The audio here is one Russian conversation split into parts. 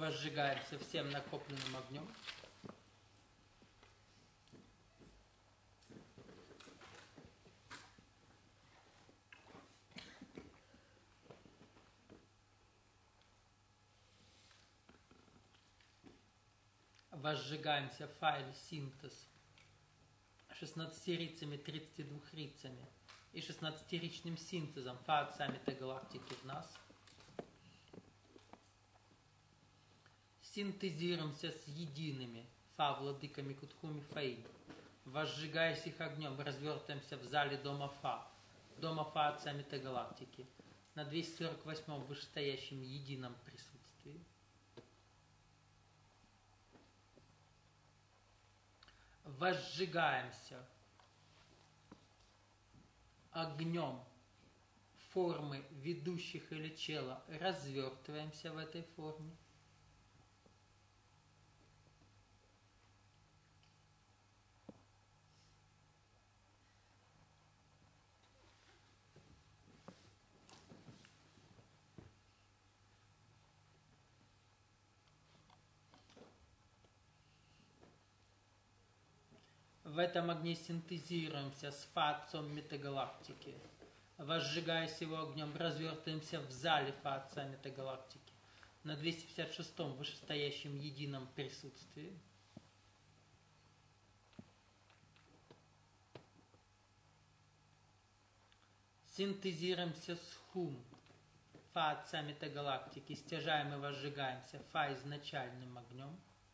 возжигаемся всем накопленным огнем. Возжигаемся в файле синтез 16-рицами, 32-рицами и 16-ричным синтезом фа отца метагалактики в нас. Синтезируемся с едиными фа владыками Кутхуми Фаи. Возжигаясь их огнем, развертываемся в зале дома фа отца метагалактики, на 248-м вышестоящем едином присутствии. Возжигаемся огнем формы ведущих или чела, развертываемся в этой форме. В этом огне синтезируемся с фа отцом метагалактики. Возжигаясь его огнем, развертываемся в зале фа отца метагалактики, на 256-м вышестоящем едином присутствии. Синтезируемся с хум фа отца метагалактики, стяжаем и возжигаемся фа изначальным огнем.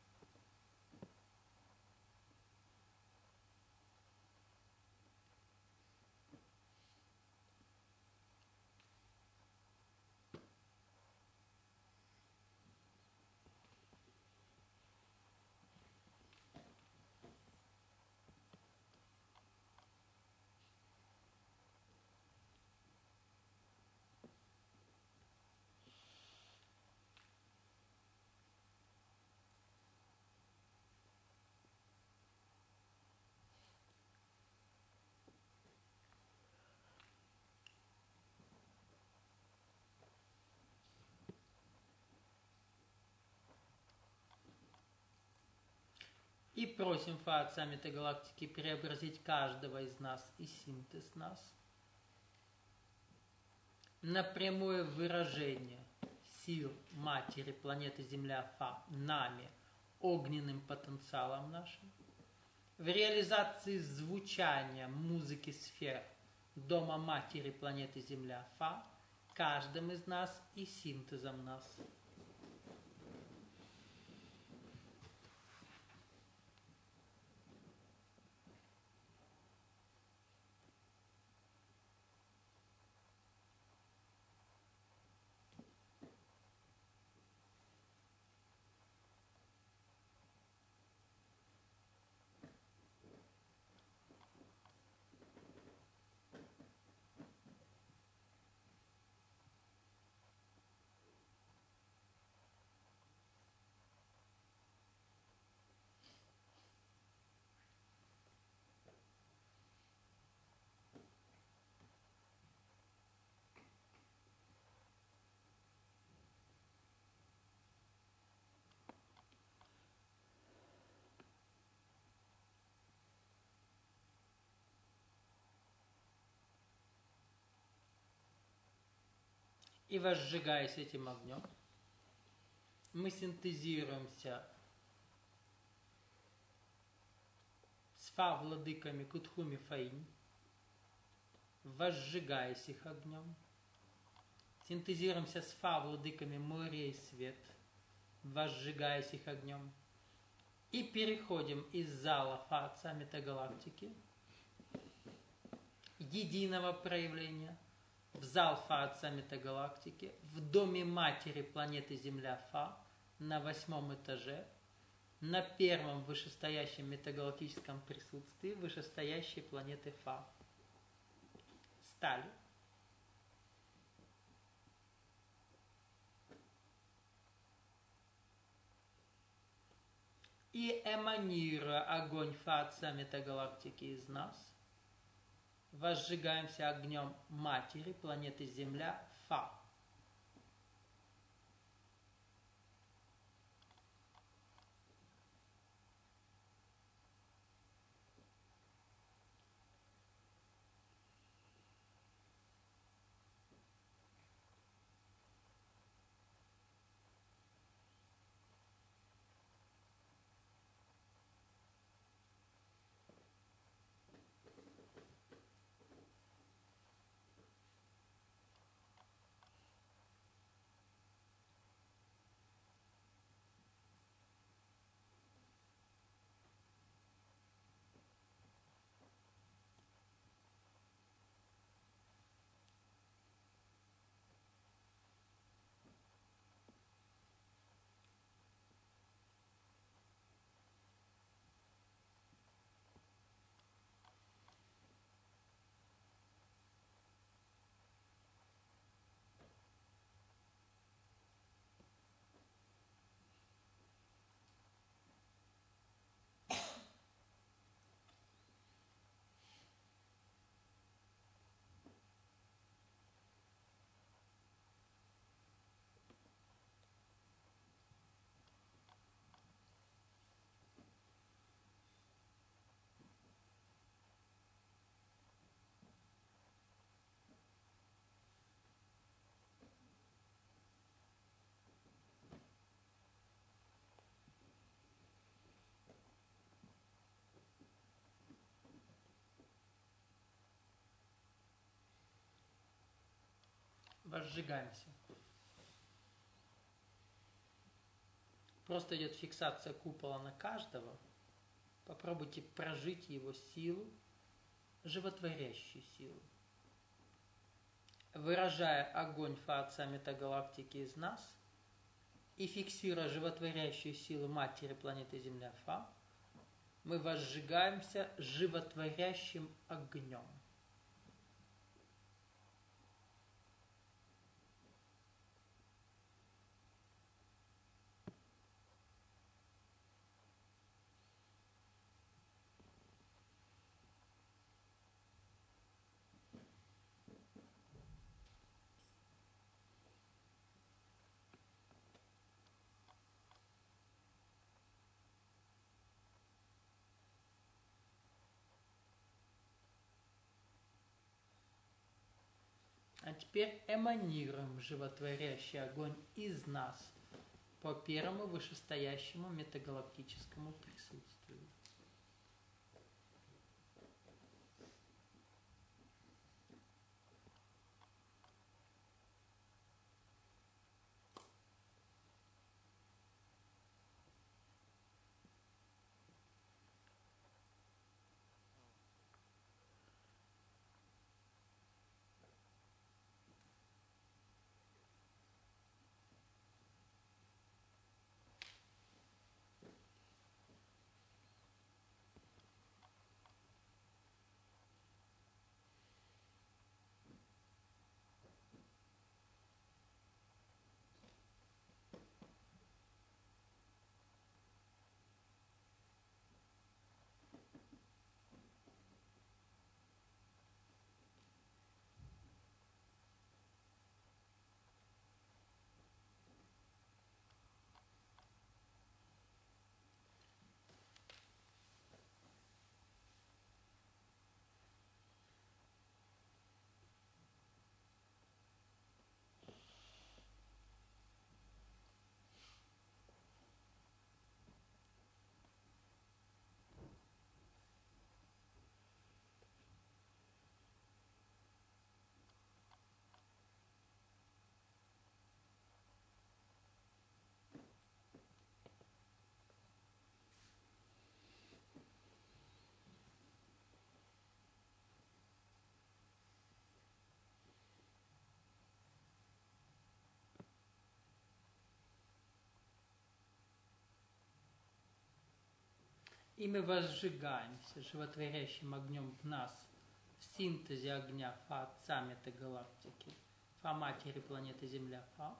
И просим фа отца метагалактики преобразить каждого из нас и синтез нас на прямое выражение сил матери планеты Земля Фа нами, огненным потенциалом нашим, в реализации звучания музыки сфер дома матери планеты Земля Фа, каждым из нас и синтезом нас. И возжигаясь этим огнем, мы синтезируемся с фа владыками Кутхуми Фаинь, возжигаясь их огнем, синтезируемся с фа владыками Море и Свет, возжигаясь их огнем, и переходим из зала фа отца метагалактики, единого проявления, в зал фа отца метагалактики, в доме матери планеты Земля Фа, на 8-м этаже, на 1-м вышестоящем метагалактическом присутствии вышестоящей планеты Фа. Стали. И эманируя огонь фа отца метагалактики из нас, возжигаемся огнем матери планеты Земля Фа. возжигаемся. Просто идет фиксация купола на каждого. Попробуйте прожить его силу, животворящую силу. Выражая огонь Фа-Отца Метагалактики из нас и фиксируя животворящую силу Матери планеты Земля Фа, мы возжигаемся животворящим огнем. А теперь эманируем животворящий огонь из нас по первому вышестоящему метагалактическому присутствию. И мы возжигаемся животворящим огнем в нас, в синтезе огня Фа-Отца Метагалактики, Фа-Матери планеты Земля Фа.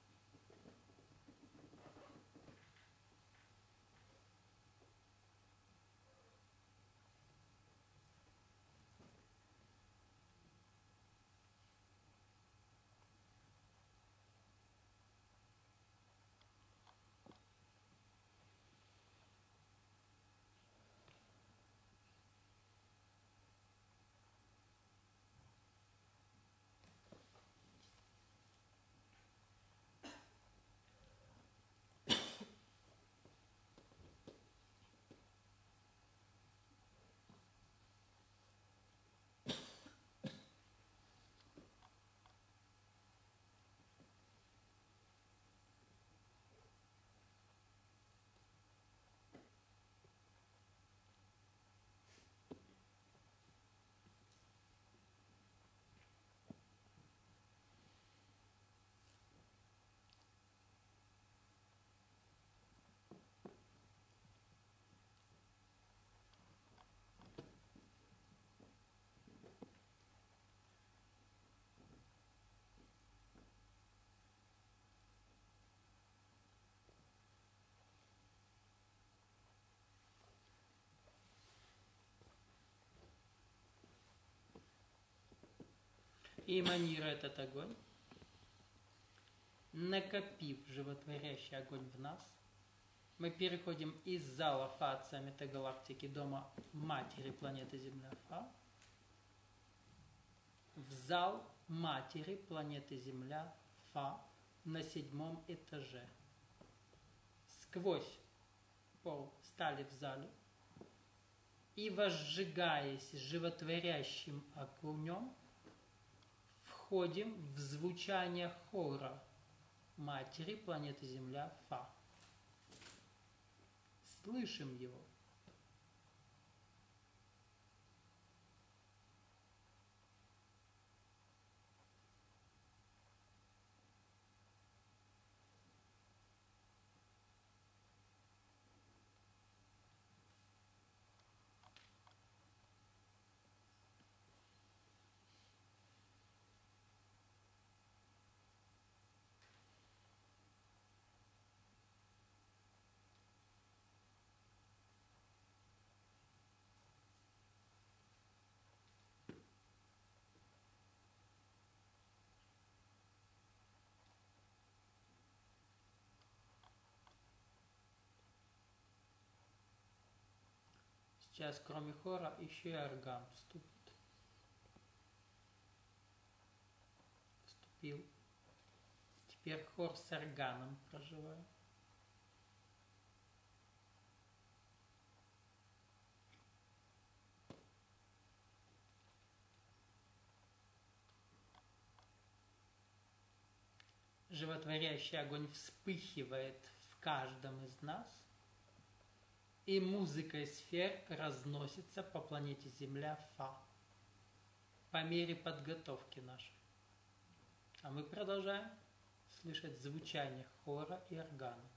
И эманируя этот огонь, накопив животворящий огонь в нас, мы переходим из зала Фа-Отца Метагалактики, дома Матери планеты Земля Фа, в зал Матери планеты Земля Фа на 7-м этаже. Сквозь пол стали в зале и, возжигаясь животворящим огнем, входим в звучание хора матери планеты Земля Фа. Слышим его. Сейчас кроме хора еще и орган вступит. Вступил. Теперь хор с органом проживает. Животворящий огонь вспыхивает в каждом из нас, и музыка сфер разносится по планете Земля Фа по мере подготовки нашей. А мы продолжаем слышать звучание хора и органа.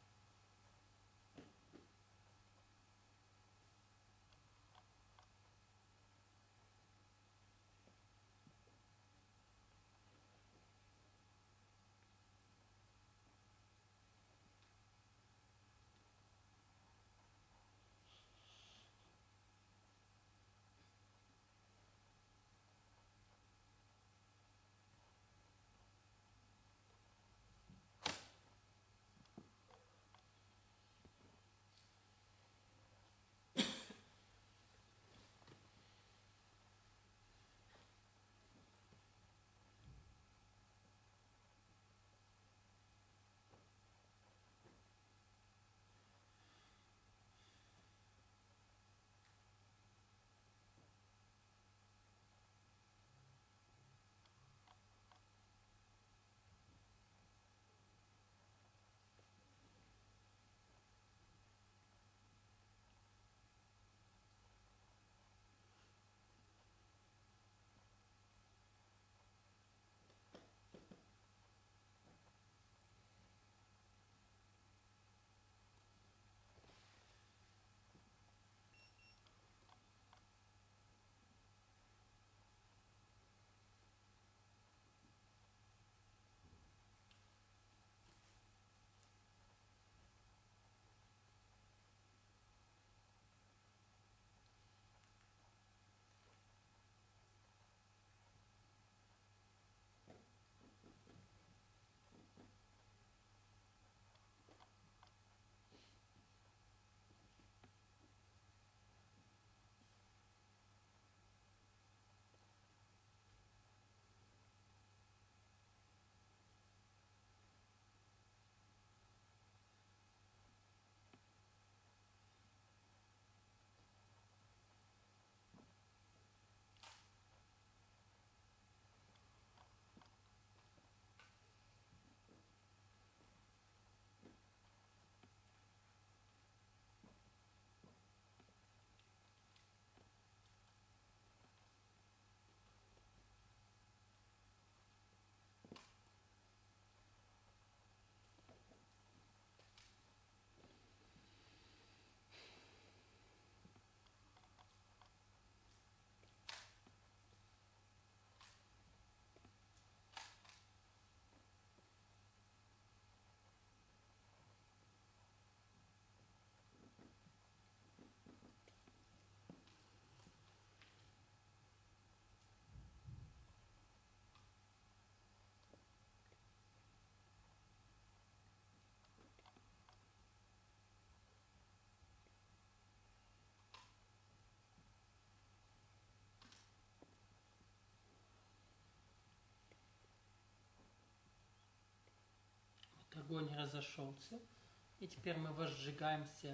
Огонь разошелся, и теперь мы возжигаемся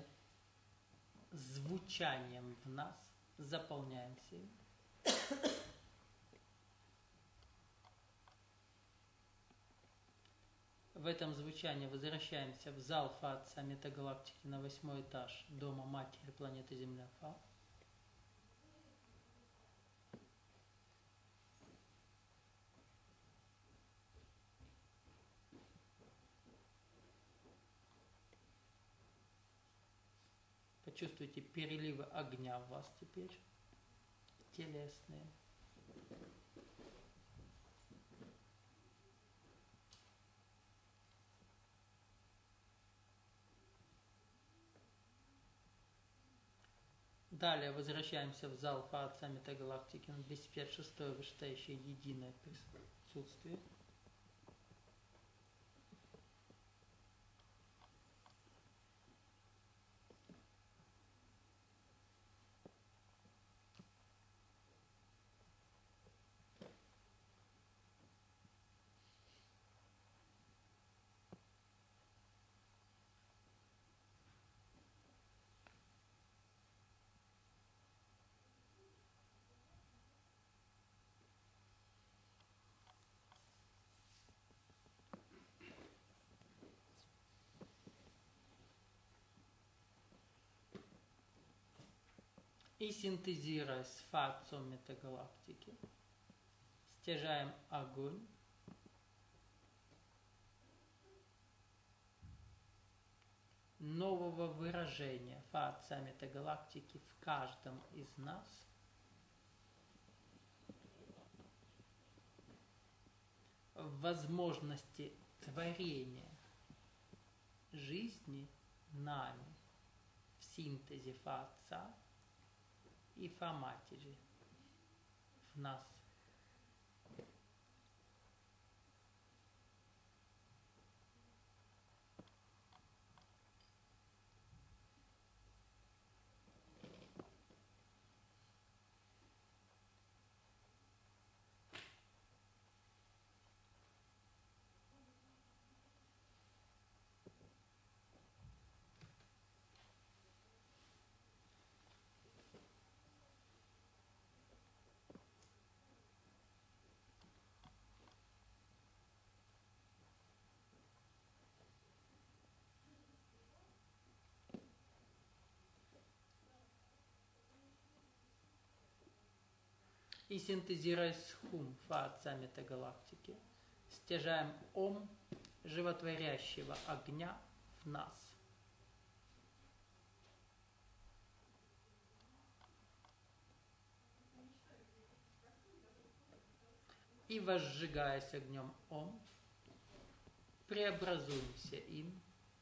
звучанием в нас, заполняемся им. В этом звучании возвращаемся в зал Фа Отца Метагалактики на 8-й этаж Дома Матери планеты Земля Фа. Почувствуйте переливы огня в вас теперь, телесные. Далее возвращаемся в зал Фа Отца Метагалактики на 256-е вышестоящее единое присутствие. И синтезируя с Фа Отцом Метагалактики, стяжаем огонь нового выражения Фа Отца Метагалактики в каждом из нас, в возможности творения жизни нами в синтезе Фа Отца и Фа Матери в нас. И синтезируя с Хум Фа Отца Метагалактики, стяжаем Ом животворящего огня в нас. И возжигаясь огнем Ом, преобразуемся им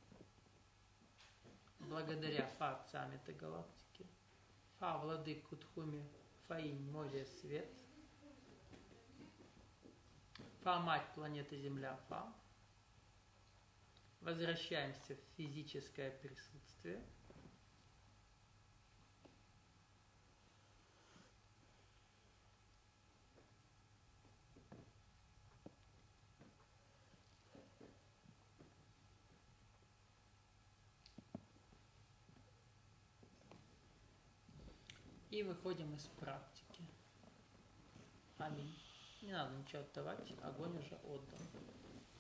благодаря Фа Отца Метагалактики, Фа Владыку Тхуме, Фаинь море свет, Фа Мать планеты Земля Фа. Возвращаемся в физическое присутствие. И выходим из практики. Аминь. Не надо ничего отдавать, огонь уже отдан.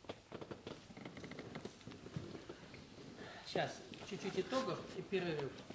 Сейчас чуть-чуть итогов и перерыв.